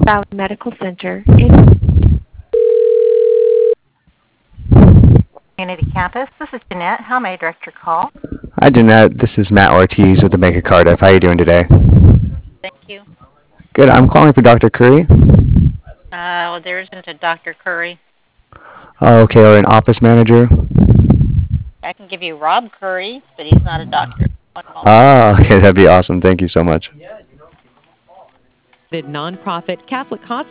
Valley Medical Center. Community Campus. This is Jeanette. How may I direct your call? Hi, Jeanette. This is Matt Ortiz with the Bank of Cardiff. How are you doing today? Thank you. Good. I'm calling for Dr. Curry. Well, there isn't a Dr. Curry. Oh, okay, or an office manager. I can give you Rob Curry, but he's not a doctor. Okay, that'd be awesome. Thank you so much. The nonprofit Catholic Hospital.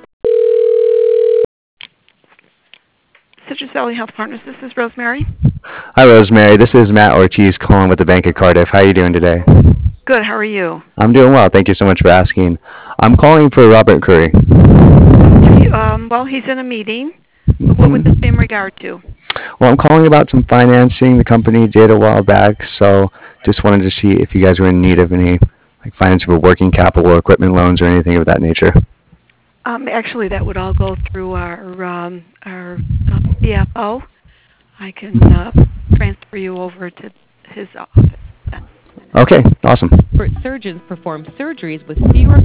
Citrus Valley Health Partners, this is Rosemary. Hi, Rosemary. This is Matt Ortiz calling with the Bank of Cardiff. How are you doing today? Good, how are you? I'm doing well. Thank you so much for asking. I'm calling for Robert Curry. Well, he's in a meeting. What would this be in regard to? Well, I'm calling about some financing the company did a while back, so just wanted to see if you guys were in need of any financing for working capital or equipment loans or anything of that nature. Actually, that would all go through our CFO. I can transfer you over to his office. Okay, awesome. Expert surgeons perform surgeries with fewer.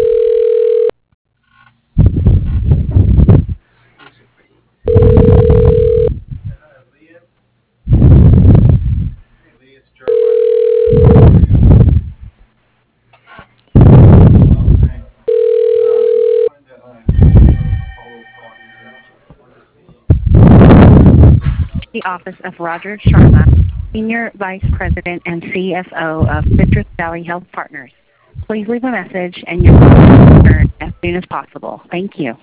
The office of Roger Sharma, Senior Vice President and CFO of Citrus Valley Health Partners. Please leave a message and your call will be returned as soon as possible. Thank you.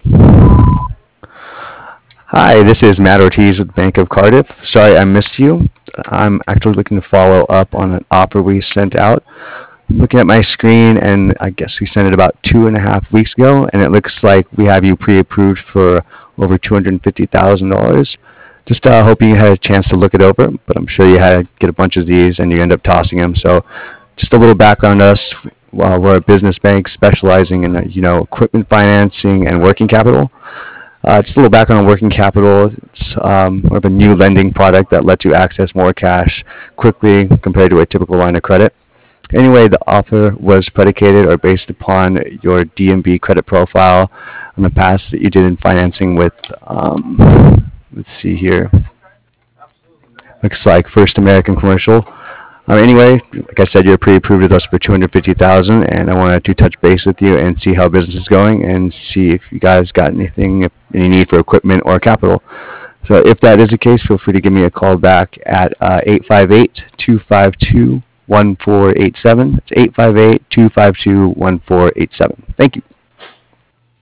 Hi, this is Matt Ortiz with Bank of Cardiff. Sorry I missed you. I'm actually looking to follow up on an offer we sent out. I'm looking at my screen, and I guess we sent it about 2.5 weeks ago, and it looks like we have you pre-approved for over $250,000. Just hoping you had a chance to look it over, but I'm sure you had to get a bunch of these and you end up tossing them. So just a little background on us. We're a business bank specializing in equipment financing and working capital. Just a little background on working capital. It's more of a new lending product that lets you access more cash quickly compared to a typical line of credit. Anyway, the offer was predicated or based upon your DNB credit profile in the past that you did in financing with, let's see here, looks like First American Commercial. Anyway, like I said, you're pre-approved with us for $250,000, and I wanted to touch base with you and see how business is going and see if you guys got any need for equipment or capital. So if that is the case, feel free to give me a call back at 858-252-1487. It's 858-252-1487. Thank you.